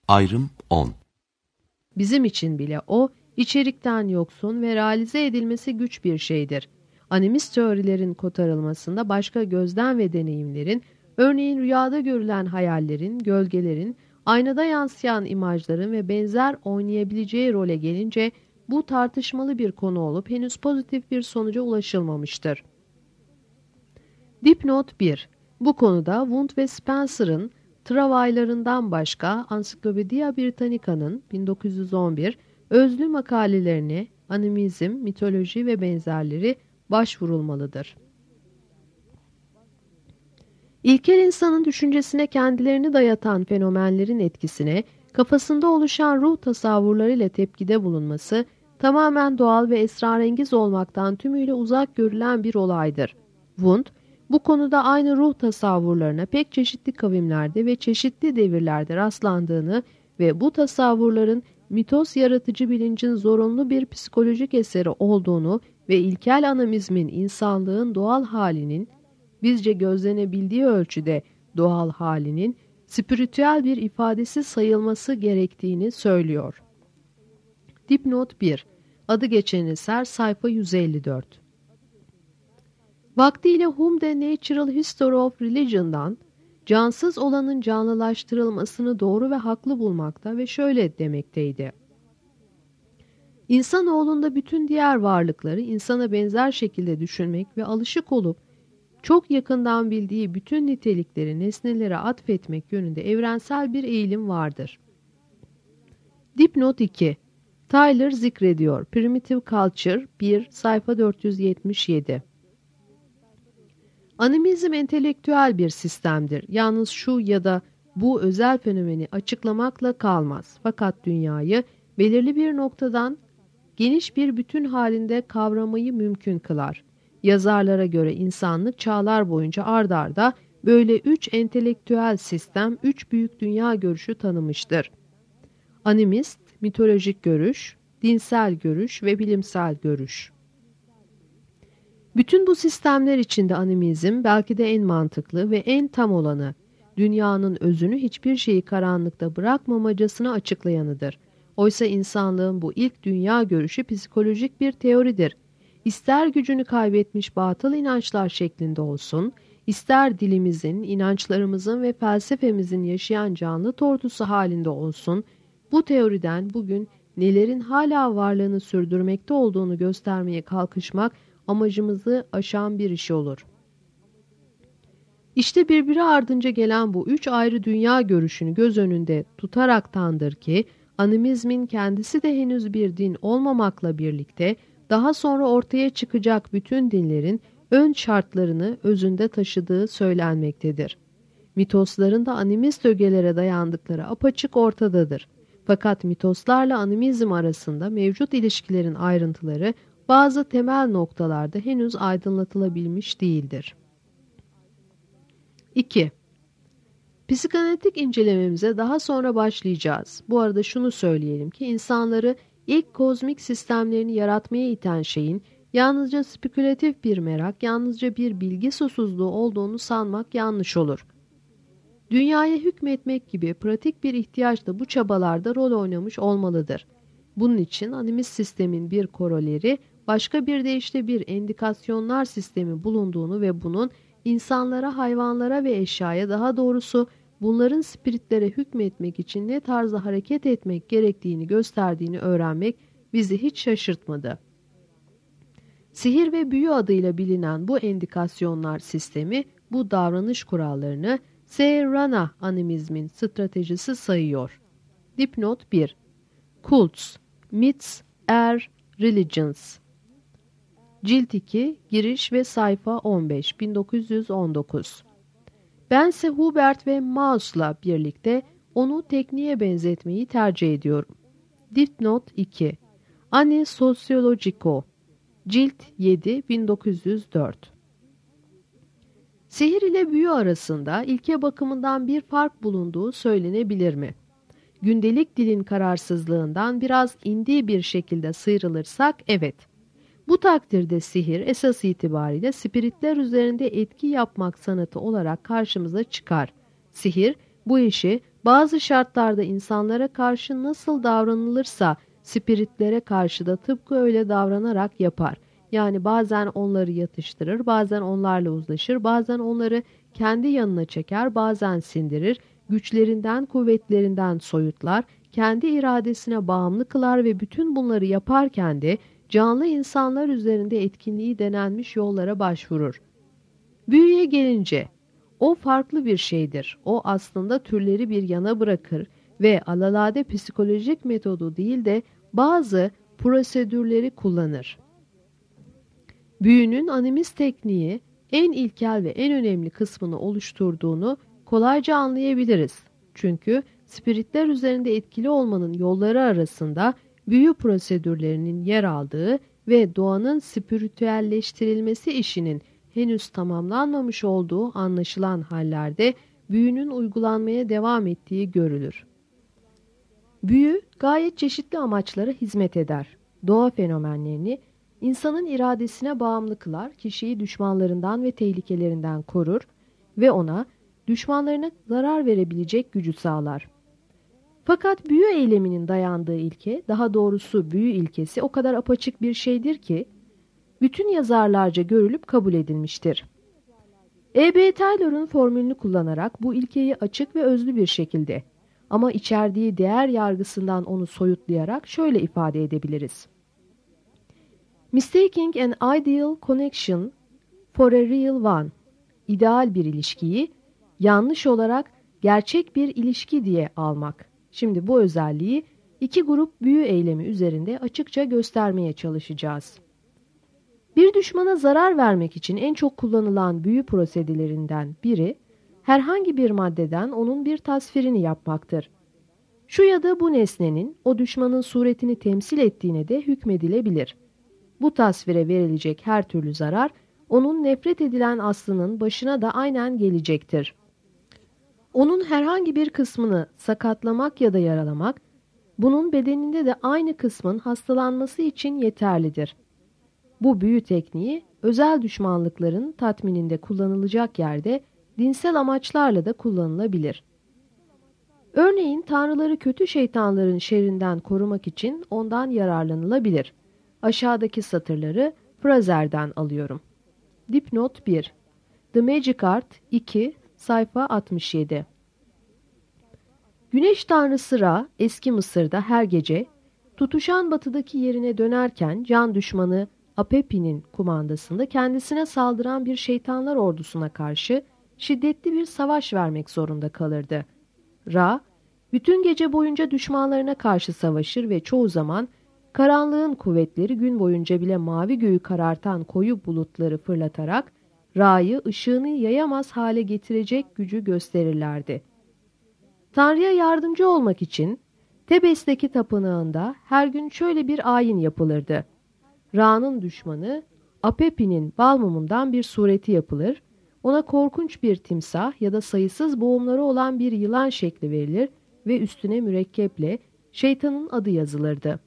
Ayrım 10. Bizim için bile o, içerikten yoksun ve realize edilmesi güç bir şeydir. Animist teorilerin kotarılmasında başka gözlem ve deneyimlerin, örneğin rüyada görülen hayallerin, gölgelerin, aynada yansıyan imajların ve benzer oynayabileceği role gelince bu tartışmalı bir konu olup henüz pozitif bir sonuca ulaşılmamıştır. Dipnot 1. Bu konuda Wundt ve Spencer'ın travaylarından başka Encyclopedia Britannica'nın 1911 özlü makalelerine animizm, mitoloji ve benzerleri başvurulmalıdır. İlkel insanın düşüncesine kendilerini dayatan fenomenlerin etkisine, kafasında oluşan ruh tasavvurlarıyla tepkide bulunması, tamamen doğal ve esrarengiz olmaktan tümüyle uzak görülen bir olaydır. Wundt, bu konuda aynı ruh tasavvurlarına pek çeşitli kavimlerde ve çeşitli devirlerde rastlandığını ve bu tasavvurların mitos yaratıcı bilincin zorunlu bir psikolojik eseri olduğunu ve ilkel animizmin insanlığın doğal halinin, bizce gözlenebildiği ölçüde doğal halinin, spiritüel bir ifadesi sayılması gerektiğini söylüyor. Dipnot 1. Adı geçen eser sayfa 154. Vaktiyle Hume The Natural History of Religion'dan cansız olanın canlılaştırılmasını doğru ve haklı bulmakta ve şöyle demekteydi. İnsanoğlunda bütün diğer varlıkları insana benzer şekilde düşünmek ve alışık olup çok yakından bildiği bütün nitelikleri nesnelere atfetmek yönünde evrensel bir eğilim vardır. Dipnot 2. Tyler zikrediyor. Primitive Culture 1 sayfa 477. Animizm entelektüel bir sistemdir. Yalnız şu ya da bu özel fenomeni açıklamakla kalmaz. Fakat dünyayı belirli bir noktadan geniş bir bütün halinde kavramayı mümkün kılar. Yazarlara göre insanlık çağlar boyunca ard arda böyle 3 entelektüel sistem, 3 büyük dünya görüşü tanımıştır. Animist, mitolojik görüş, dinsel görüş ve bilimsel görüş. Bütün bu sistemler içinde animizm belki de en mantıklı ve en tam olanı, dünyanın özünü hiçbir şeyi karanlıkta bırakmamacasına açıklayanıdır. Oysa insanlığın bu ilk dünya görüşü psikolojik bir teoridir. İster gücünü kaybetmiş batıl inançlar şeklinde olsun, ister dilimizin, inançlarımızın ve felsefemizin yaşayan canlı tortusu halinde olsun, bu teoriden bugün nelerin hala varlığını sürdürmekte olduğunu göstermeye kalkışmak amacımızı aşan bir iş olur. İşte birbiri ardınca gelen bu 3 ayrı dünya görüşünü göz önünde tutaraktandır ki, animizmin kendisi de henüz bir din olmamakla birlikte, daha sonra ortaya çıkacak bütün dinlerin ön şartlarını özünde taşıdığı söylenmektedir. Mitosların da animist ögelere dayandıkları apaçık ortadadır. Fakat mitoslarla animizm arasında mevcut ilişkilerin ayrıntıları bazı temel noktalarda henüz aydınlatılabilmiş değildir. 2. Psikanalitik incelememize daha sonra başlayacağız. Bu arada şunu söyleyelim ki insanları ilk kozmik sistemlerini yaratmaya iten şeyin yalnızca spekülatif bir merak, yalnızca bir bilgi susuzluğu olduğunu sanmak yanlış olur. Dünyaya hükmetmek gibi pratik bir ihtiyaç da bu çabalarda rol oynamış olmalıdır. Bunun için animist sistemin bir koroleri, başka bir deyişle bir endikasyonlar sistemi bulunduğunu ve bunun insanlara, hayvanlara ve eşyaya, daha doğrusu bunların spiritlere hükmetmek için ne tarzda hareket etmek gerektiğini gösterdiğini öğrenmek bizi hiç şaşırtmadı. Sihir ve büyü adıyla bilinen bu endikasyonlar sistemi bu davranış kurallarını Seirana animizmin stratejisi sayıyor. Dipnot 1. Cults, Myths, Religions. Cilt 2, giriş ve sayfa 15, 1919. Bense Hubert ve Mauss'la birlikte onu tekniğe benzetmeyi tercih ediyorum. Dipnot 2. Anne Sociologico. Cilt 7, 1904. Sihir ile büyü arasında ilke bakımından bir fark bulunduğu söylenebilir mi? Gündelik dilin kararsızlığından biraz indiği bir şekilde sıyrılırsak evet. Bu takdirde sihir esas itibariyle spiritler üzerinde etki yapmak sanatı olarak karşımıza çıkar. Sihir bu işi bazı şartlarda insanlara karşı nasıl davranılırsa spiritlere karşı da tıpkı öyle davranarak yapar. Yani bazen onları yatıştırır, bazen onlarla uzlaşır, bazen onları kendi yanına çeker, bazen sindirir, güçlerinden, kuvvetlerinden soyutlar, kendi iradesine bağımlı kılar ve bütün bunları yaparken de canlı insanlar üzerinde etkinliği denenmiş yollara başvurur. Büyüye gelince, o farklı bir şeydir. O aslında türleri bir yana bırakır ve alelade psikolojik metodu değil de bazı prosedürleri kullanır. Büyünün animist tekniği en ilkel ve en önemli kısmını oluşturduğunu kolayca anlayabiliriz. Çünkü spiritler üzerinde etkili olmanın yolları arasında büyü prosedürlerinin yer aldığı ve doğanın spiritüelleştirilmesi işinin henüz tamamlanmamış olduğu anlaşılan hallerde büyünün uygulanmaya devam ettiği görülür. Büyü gayet çeşitli amaçlara hizmet eder. Doğa fenomenlerini insanın iradesine bağımlı kılar, kişiyi düşmanlarından ve tehlikelerinden korur ve ona düşmanlarına zarar verebilecek gücü sağlar. Fakat büyü eyleminin dayandığı ilke, daha doğrusu büyü ilkesi o kadar apaçık bir şeydir ki, bütün yazarlarca görülüp kabul edilmiştir. E.B. Taylor'un formülünü kullanarak bu ilkeyi açık ve özlü bir şekilde ama içerdiği değer yargısından onu soyutlayarak şöyle ifade edebiliriz. Mistaking an ideal connection for a real one. İdeal bir ilişkiyi yanlış olarak gerçek bir ilişki diye almak. Şimdi bu özelliği iki grup büyü eylemi üzerinde açıkça göstermeye çalışacağız. Bir düşmana zarar vermek için en çok kullanılan büyü prosedürlerinden biri, herhangi bir maddeden onun bir tasvirini yapmaktır. Şu ya da bu nesnenin o düşmanın suretini temsil ettiğine de hükmedilebilir. Bu tasvire verilecek her türlü zarar, onun nefret edilen aslının başına da aynen gelecektir. Onun herhangi bir kısmını sakatlamak ya da yaralamak, bunun bedeninde de aynı kısmın hastalanması için yeterlidir. Bu büyü tekniği, özel düşmanlıkların tatmininde kullanılacak yerde, dinsel amaçlarla da kullanılabilir. Örneğin tanrıları kötü şeytanların şerrinden korumak için ondan yararlanılabilir. Aşağıdaki satırları Frazer'den alıyorum. Dipnot 1. The Magic Art 2, sayfa 67. Güneş tanrısı Ra, eski Mısır'da her gece, tutuşan batıdaki yerine dönerken can düşmanı Apepi'nin kumandasında kendisine saldıran bir şeytanlar ordusuna karşı şiddetli bir savaş vermek zorunda kalırdı. Ra, bütün gece boyunca düşmanlarına karşı savaşır ve çoğu zaman karanlığın kuvvetleri gün boyunca bile mavi göğü karartan koyu bulutları fırlatarak Ra'yı ışığını yayamaz hale getirecek gücü gösterirlerdi. Tanrı'ya yardımcı olmak için Tebes'teki tapınağında her gün şöyle bir ayin yapılırdı. Ra'nın düşmanı Apepi'nin bal mumundan bir sureti yapılır, ona korkunç bir timsah ya da sayısız boğumları olan bir yılan şekli verilir ve üstüne mürekkeple şeytanın adı yazılırdı.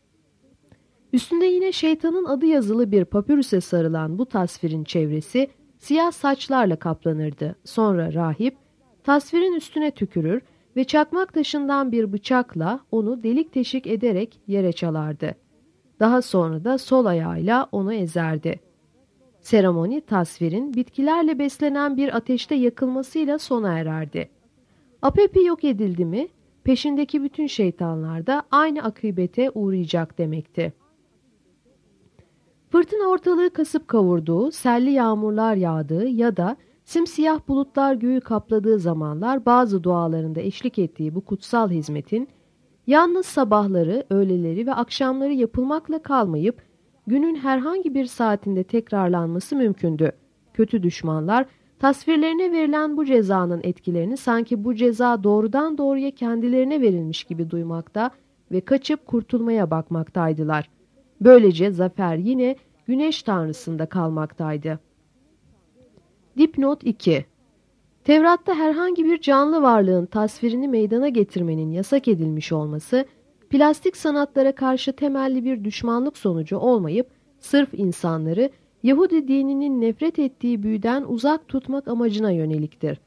Üstünde yine şeytanın adı yazılı bir papürüse sarılan bu tasvirin çevresi siyah saçlarla kaplanırdı. Sonra rahip tasvirin üstüne tükürür ve çakmak taşından bir bıçakla onu delik teşik ederek yere çalardı. Daha sonra da sol ayağıyla onu ezerdi. Seremoni tasvirin bitkilerle beslenen bir ateşte yakılmasıyla sona ererdi. Apepi yok edildi mi, peşindeki bütün şeytanlar da aynı akıbete uğrayacak demekti. Fırtına ortalığı kasıp kavurduğu, selli yağmurlar yağdığı ya da simsiyah bulutlar göğü kapladığı zamanlar bazı dualarında eşlik ettiği bu kutsal hizmetin, yalnız sabahları, öğleleri ve akşamları yapılmakla kalmayıp, günün herhangi bir saatinde tekrarlanması mümkündü. Kötü düşmanlar, tasvirlerine verilen bu cezanın etkilerini sanki bu ceza doğrudan doğruya kendilerine verilmiş gibi duymakta ve kaçıp kurtulmaya bakmaktaydılar. Böylece zafer yine güneş tanrısında kalmaktaydı. Dipnot 2. Tevrat'ta herhangi bir canlı varlığın tasvirini meydana getirmenin yasak edilmiş olması, plastik sanatlara karşı temelli bir düşmanlık sonucu olmayıp, sırf insanları Yahudi dininin nefret ettiği büyüden uzak tutmak amacına yöneliktir.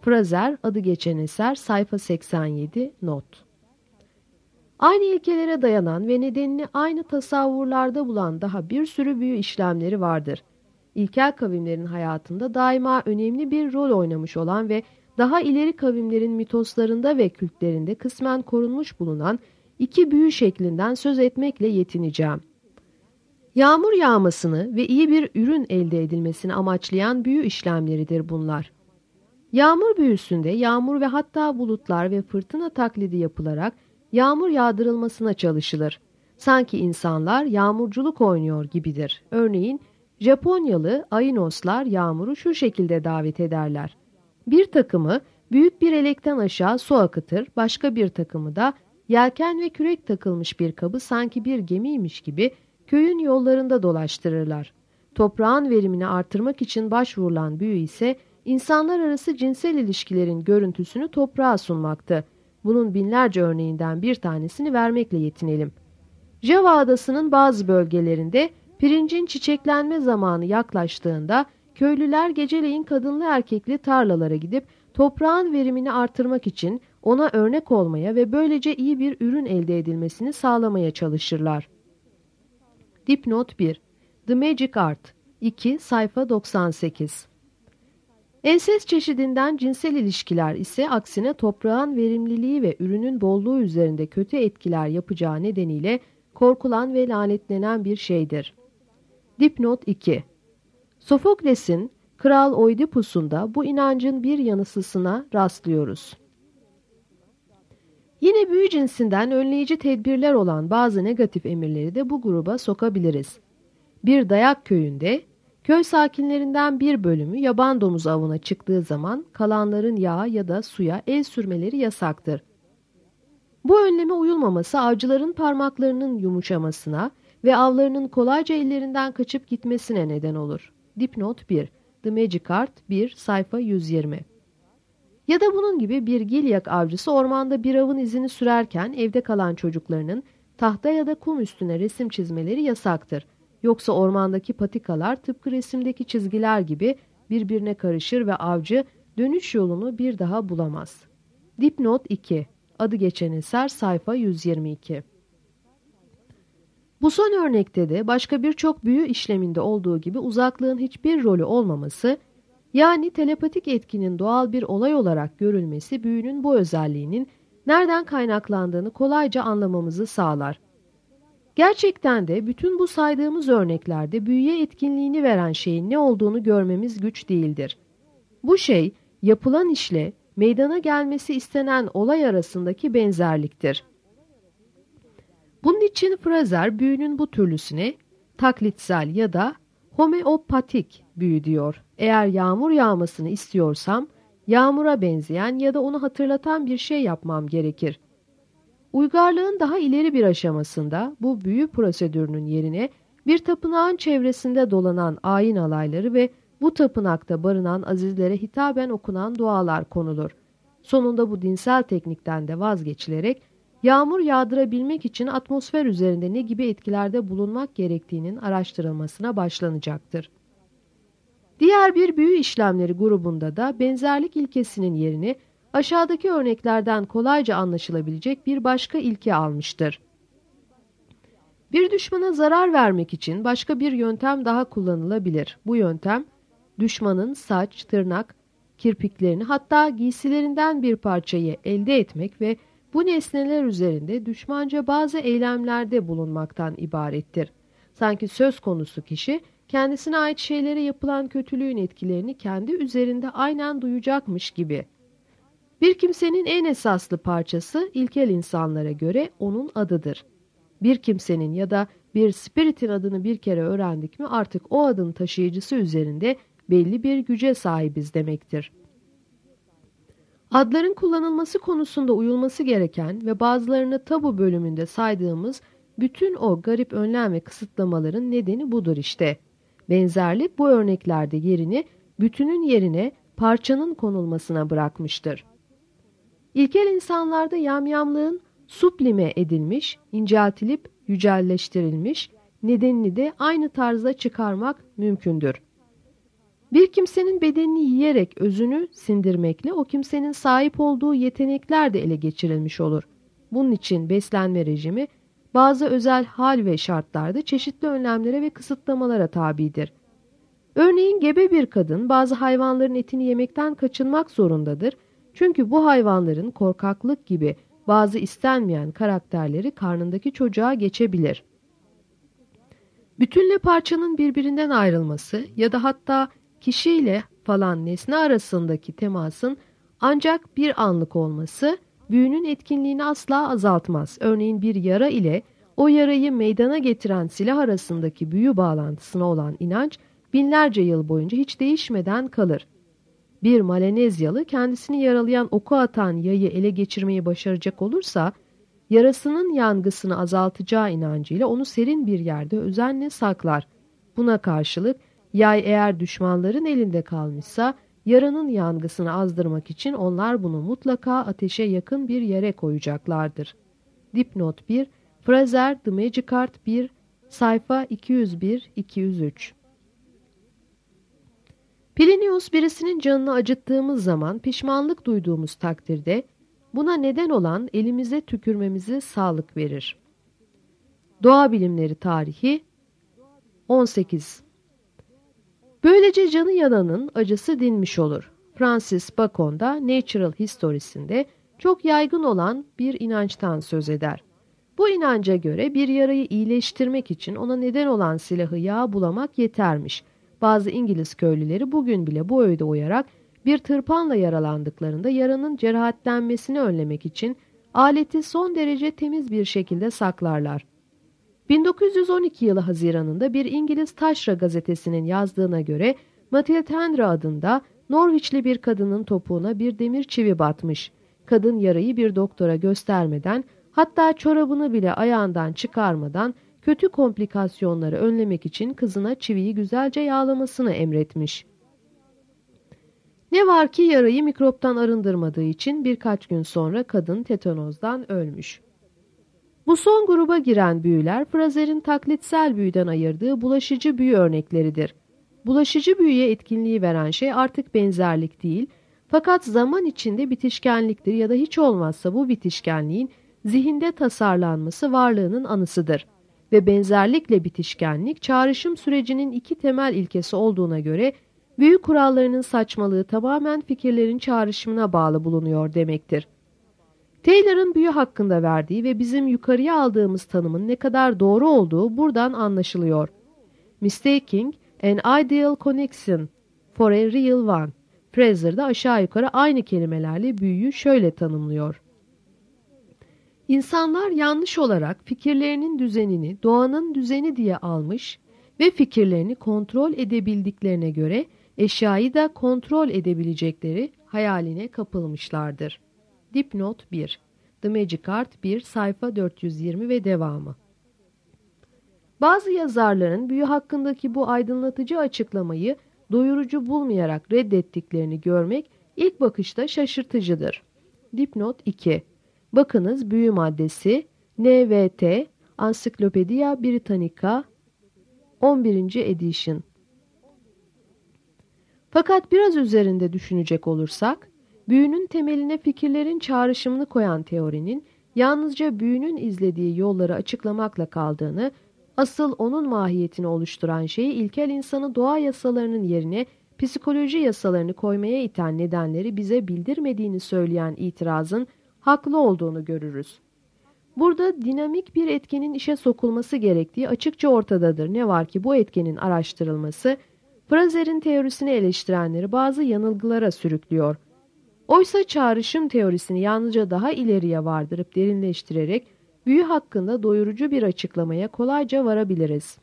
Frazer, Adı Geçen Eser, sayfa 87, not. Aynı ilkelere dayanan ve nedenini aynı tasavvurlarda bulan daha bir sürü büyü işlemleri vardır. İlkel kavimlerin hayatında daima önemli bir rol oynamış olan ve daha ileri kavimlerin mitoslarında ve kültlerinde kısmen korunmuş bulunan iki büyü şeklinden söz etmekle yetineceğim. Yağmur yağmasını ve iyi bir ürün elde edilmesini amaçlayan büyü işlemleridir bunlar. Yağmur büyüsünde yağmur ve hatta bulutlar ve fırtına taklidi yapılarak yağmur yağdırılmasına çalışılır. Sanki insanlar yağmurculuk oynuyor gibidir. Örneğin Japonyalı Ainoslar yağmuru şu şekilde davet ederler. Bir takımı büyük bir elekten aşağı su akıtır, başka bir takımı da yelken ve kürek takılmış bir kabı sanki bir gemiymiş gibi köyün yollarında dolaştırırlar. Toprağın verimini artırmak için başvurulan büyü ise insanlar arası cinsel ilişkilerin görüntüsünü toprağa sunmaktı. Bunun binlerce örneğinden bir tanesini vermekle yetinelim. Java adasının bazı bölgelerinde pirincin çiçeklenme zamanı yaklaştığında köylüler geceleyin kadınlı erkekli tarlalara gidip toprağın verimini artırmak için ona örnek olmaya ve böylece iyi bir ürün elde edilmesini sağlamaya çalışırlar. Dipnot 1. The Magic Art 2. Sayfa 98. Ensest çeşidinden cinsel ilişkiler ise aksine toprağın verimliliği ve ürünün bolluğu üzerinde kötü etkiler yapacağı nedeniyle korkulan ve lanetlenen bir şeydir. Dipnot 2. Sofokles'in Kral Oidipus'unda bu inancın bir yanısısına rastlıyoruz. Yine büyü cinsinden önleyici tedbirler olan bazı negatif emirleri de bu gruba sokabiliriz. Bir dayak köyünde köy sakinlerinden bir bölümü yaban domuzu avına çıktığı zaman kalanların yağa ya da suya el sürmeleri yasaktır. Bu önleme uyulmaması avcıların parmaklarının yumuşamasına ve avlarının kolayca ellerinden kaçıp gitmesine neden olur. Dipnot 1. The Magic Art 1. Sayfa 120. Ya da bunun gibi bir gilyak avcısı ormanda bir avın izini sürerken evde kalan çocuklarının tahta ya da kum üstüne resim çizmeleri yasaktır. Yoksa ormandaki patikalar tıpkı resimdeki çizgiler gibi birbirine karışır ve avcı dönüş yolunu bir daha bulamaz. Dipnot 2. Adı Geçen Eser, sayfa 122. Bu son örnekte de başka birçok büyü işleminde olduğu gibi uzaklığın hiçbir rolü olmaması, yani telepatik etkinin doğal bir olay olarak görülmesi büyünün bu özelliğinin nereden kaynaklandığını kolayca anlamamızı sağlar. Gerçekten de bütün bu saydığımız örneklerde büyüye etkinliğini veren şeyin ne olduğunu görmemiz güç değildir. Bu şey, yapılan işle meydana gelmesi istenen olay arasındaki benzerliktir. Bunun için Frazer büyünün bu türlüsüne taklitsel ya da homeopatik büyü diyor. Eğer yağmur yağmasını istiyorsam yağmura benzeyen ya da onu hatırlatan bir şey yapmam gerekir. Uygarlığın daha ileri bir aşamasında bu büyü prosedürünün yerine bir tapınağın çevresinde dolanan ayin alayları ve bu tapınakta barınan azizlere hitaben okunan dualar konulur. Sonunda bu dinsel teknikten de vazgeçilerek yağmur yağdırabilmek için atmosfer üzerinde ne gibi etkilerde bulunmak gerektiğinin araştırılmasına başlanacaktır. Diğer bir büyü işlemleri grubunda da benzerlik ilkesinin yerini aşağıdaki örneklerden kolayca anlaşılabilecek bir başka ilke almıştır. Bir düşmana zarar vermek için başka bir yöntem daha kullanılabilir. Bu yöntem, düşmanın saç, tırnak, kirpiklerini hatta giysilerinden bir parçayı elde etmek ve bu nesneler üzerinde düşmanca bazı eylemlerde bulunmaktan ibarettir. Sanki söz konusu kişi kendisine ait şeylere yapılan kötülüğün etkilerini kendi üzerinde aynen duyacakmış gibi. Bir kimsenin en esaslı parçası ilkel insanlara göre onun adıdır. Bir kimsenin ya da bir spiritin adını bir kere öğrendik mi artık o adın taşıyıcısı üzerinde belli bir güce sahibiz demektir. Adların kullanılması konusunda uyulması gereken ve bazılarını tabu bölümünde saydığımız bütün o garip önlem ve kısıtlamaların nedeni budur işte. Benzerlik bu örneklerde yerini bütünün yerine parçanın konulmasına bırakmıştır. İlkel insanlarda yamyamlığın sublime edilmiş, inceltilip yücelleştirilmiş nedenini de aynı tarzda çıkarmak mümkündür. Bir kimsenin bedenini yiyerek özünü sindirmekle o kimsenin sahip olduğu yetenekler de ele geçirilmiş olur. Bunun için beslenme rejimi bazı özel hal ve şartlarda çeşitli önlemlere ve kısıtlamalara tabidir. Örneğin gebe bir kadın bazı hayvanların etini yemekten kaçınmak zorundadır. Çünkü bu hayvanların korkaklık gibi bazı istenmeyen karakterleri karnındaki çocuğa geçebilir. Bütünle parçanın birbirinden ayrılması ya da hatta kişiyle falan nesne arasındaki temasın ancak bir anlık olması büyünün etkinliğini asla azaltmaz. Örneğin bir yara ile o yarayı meydana getiren silah arasındaki büyü bağlantısına olan inanç binlerce yıl boyunca hiç değişmeden kalır. Bir Malenezyalı kendisini yaralayan oku atan yayı ele geçirmeyi başaracak olursa, yarasının yangısını azaltacağı inancıyla onu serin bir yerde özenle saklar. Buna karşılık yay eğer düşmanların elinde kalmışsa, yaranın yangısını azdırmak için onlar bunu mutlaka ateşe yakın bir yere koyacaklardır. Dipnot 1, Frazer The Magic Art 1, sayfa 201-203. Plinius birisinin canını acıttığımız zaman pişmanlık duyduğumuz takdirde buna neden olan elimize tükürmemize sağlık verir. Doğa Bilimleri Tarihi 18. Böylece canı yananın acısı dinmiş olur. Francis Bacon da Natural History'sinde çok yaygın olan bir inançtan söz eder. Bu inanca göre bir yarayı iyileştirmek için ona neden olan silahı yağ bulamak yetermiş. Bazı İngiliz köylüleri bugün bile bu öğüde uyarak bir tırpanla yaralandıklarında yaranın cerahatlenmesini önlemek için aleti son derece temiz bir şekilde saklarlar. 1912 yılı Haziran'ında bir İngiliz taşra gazetesinin yazdığına göre Matilda Henry adında Norwichli bir kadının topuğuna bir demir çivi batmış. Kadın yarayı bir doktora göstermeden, hatta çorabını bile ayağından çıkarmadan kötü komplikasyonları önlemek için kızına çiviyi güzelce yağlamasını emretmiş. Ne var ki yarayı mikroptan arındırmadığı için birkaç gün sonra kadın tetanozdan ölmüş. Bu son gruba giren büyüler Frazer'in taklitsel büyüden ayırdığı bulaşıcı büyü örnekleridir. Bulaşıcı büyüye etkinliği veren şey artık benzerlik değil, fakat zaman içinde bitişkenliktir ya da hiç olmazsa bu bitişkenliğin zihinde tasarlanması varlığının anısıdır. Ve benzerlikle bitişkenlik çağrışım sürecinin iki temel ilkesi olduğuna göre büyü kurallarının saçmalığı tamamen fikirlerin çağrışımına bağlı bulunuyor demektir. Taylor'ın büyü hakkında verdiği ve bizim yukarıya aldığımız tanımın ne kadar doğru olduğu buradan anlaşılıyor. Mistaking an ideal connection for a real one. Frazer da aşağı yukarı aynı kelimelerle büyüyü şöyle tanımlıyor. İnsanlar yanlış olarak fikirlerinin düzenini doğanın düzeni diye almış ve fikirlerini kontrol edebildiklerine göre eşyayı da kontrol edebilecekleri hayaline kapılmışlardır. Dipnot 1. The Magic Art 1, sayfa 420 ve devamı. Bazı yazarların büyü hakkındaki bu aydınlatıcı açıklamayı doyurucu bulmayarak reddettiklerini görmek ilk bakışta şaşırtıcıdır. Dipnot 2. Bakınız büyü maddesi NVT Encyclopedia Britannica 11. edition. Fakat biraz üzerinde düşünecek olursak, büyünün temeline fikirlerin çağrışımını koyan teorinin yalnızca büyünün izlediği yolları açıklamakla kaldığını, asıl onun mahiyetini oluşturan şeyi ilkel insanı doğa yasalarının yerine psikoloji yasalarını koymaya iten nedenleri bize bildirmediğini söyleyen itirazın haklı olduğunu görürüz. Burada dinamik bir etkenin işe sokulması gerektiği açıkça ortadadır. Ne var ki bu etkenin araştırılması, Frazer'in teorisini eleştirenleri bazı yanılgılara sürüklüyor. Oysa çağrışım teorisini yalnızca daha ileriye vardırıp derinleştirerek büyü hakkında doyurucu bir açıklamaya kolayca varabiliriz.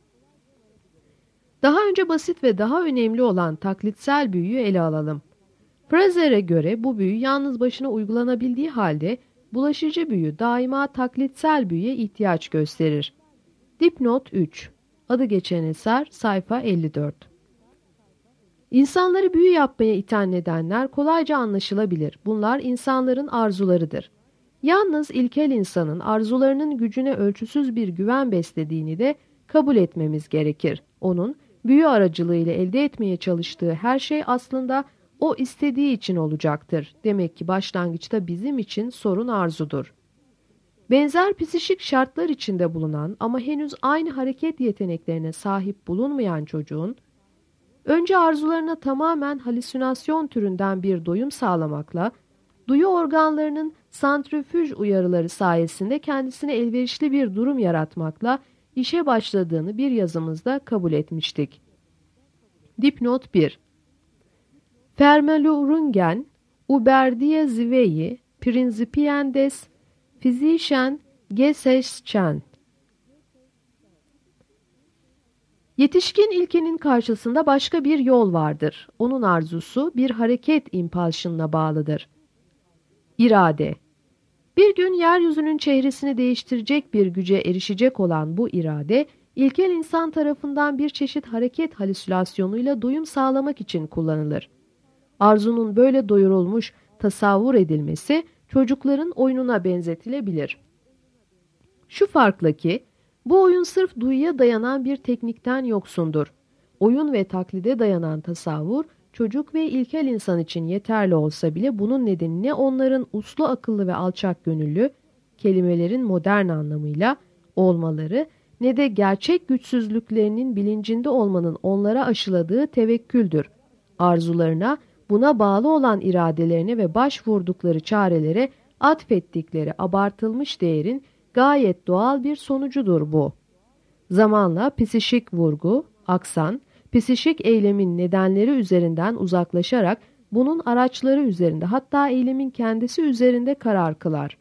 Daha önce basit ve daha önemli olan taklitsel büyüyü ele alalım. Frazer'e göre bu büyü yalnız başına uygulanabildiği halde bulaşıcı büyü daima taklitsel büyüye ihtiyaç gösterir. Dipnot 3. Adı geçen eser sayfa 54. İnsanları büyü yapmaya iten nedenler kolayca anlaşılabilir. Bunlar insanların arzularıdır. Yalnız ilkel insanın arzularının gücüne ölçüsüz bir güven beslediğini de kabul etmemiz gerekir. Onun büyü aracılığıyla elde etmeye çalıştığı her şey aslında o istediği için olacaktır. Demek ki başlangıçta bizim için sorun arzudur. Benzer psişik şartlar içinde bulunan ama henüz aynı hareket yeteneklerine sahip bulunmayan çocuğun, önce arzularına tamamen halüsinasyon türünden bir doyum sağlamakla, duyu organlarının santrifüj uyarıları sayesinde kendisine elverişli bir durum yaratmakla işe başladığını bir yazımızda kabul etmiştik. Dipnot 1. Vermellurungen über die Zwei Prinzipien des physischen Gesetzchen. Yetişkin ilkenin karşısında başka bir yol vardır. Onun arzusu bir hareket impulsion'la bağlıdır. İrade. Bir gün yeryüzünün çehresini değiştirecek bir güce erişecek olan bu irade, ilkel insan tarafından bir çeşit hareket halüsinasyonuyla doyum sağlamak için kullanılır. Arzunun böyle doyurulmuş tasavvur edilmesi, çocukların oyununa benzetilebilir. Şu farkla ki, bu oyun sırf duyuya dayanan bir teknikten yoksundur. Oyun ve taklide dayanan tasavvur, çocuk ve ilkel insan için yeterli olsa bile bunun nedeni ne onların uslu akıllı ve alçak gönüllü, kelimelerin modern anlamıyla olmaları, ne de gerçek güçsüzlüklerinin bilincinde olmanın onlara aşıladığı tevekküldür. Arzularına, buna bağlı olan iradelerine ve başvurdukları çarelere atfettikleri abartılmış değerin gayet doğal bir sonucudur bu. Zamanla psişik vurgu, aksan, psişik eylemin nedenleri üzerinden uzaklaşarak bunun araçları üzerinde, hatta eylemin kendisi üzerinde karar kılar.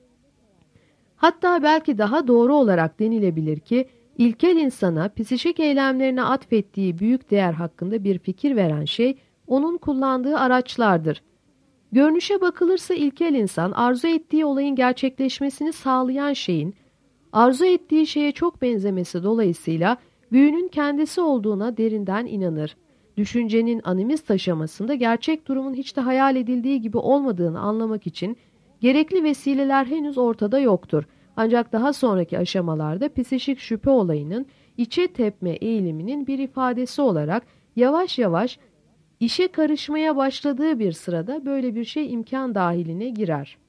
Hatta belki daha doğru olarak denilebilir ki, ilkel insana psişik eylemlerine atfettiği büyük değer hakkında bir fikir veren şey, onun kullandığı araçlardır. Görünüşe bakılırsa ilkel insan, arzu ettiği olayın gerçekleşmesini sağlayan şeyin, arzu ettiği şeye çok benzemesi dolayısıyla büyünün kendisi olduğuna derinden inanır. Düşüncenin animist aşamasında gerçek durumun hiç de hayal edildiği gibi olmadığını anlamak için gerekli vesileler henüz ortada yoktur. Ancak daha sonraki aşamalarda psişik şüphe olayının içe tepme eğiliminin bir ifadesi olarak yavaş yavaş İşe karışmaya başladığı bir sırada böyle bir şey imkan dahiline girer.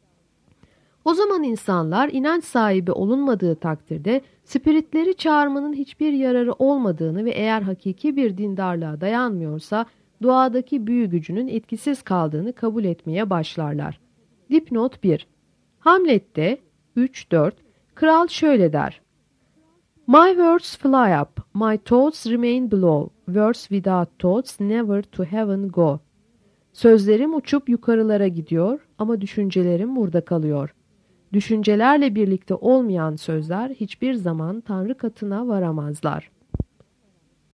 O zaman insanlar inanç sahibi olunmadığı takdirde spiritleri çağırmanın hiçbir yararı olmadığını ve eğer hakiki bir dindarlığa dayanmıyorsa doğadaki büyü gücünün etkisiz kaldığını kabul etmeye başlarlar. Dipnot 1. Hamlet'te 3-4 kral şöyle der: My words fly up, my thoughts remain below. Words without thoughts never to heaven go. Sözlerim uçup yukarılara gidiyor ama düşüncelerim burada kalıyor. Düşüncelerle birlikte olmayan sözler hiçbir zaman Tanrı katına varamazlar.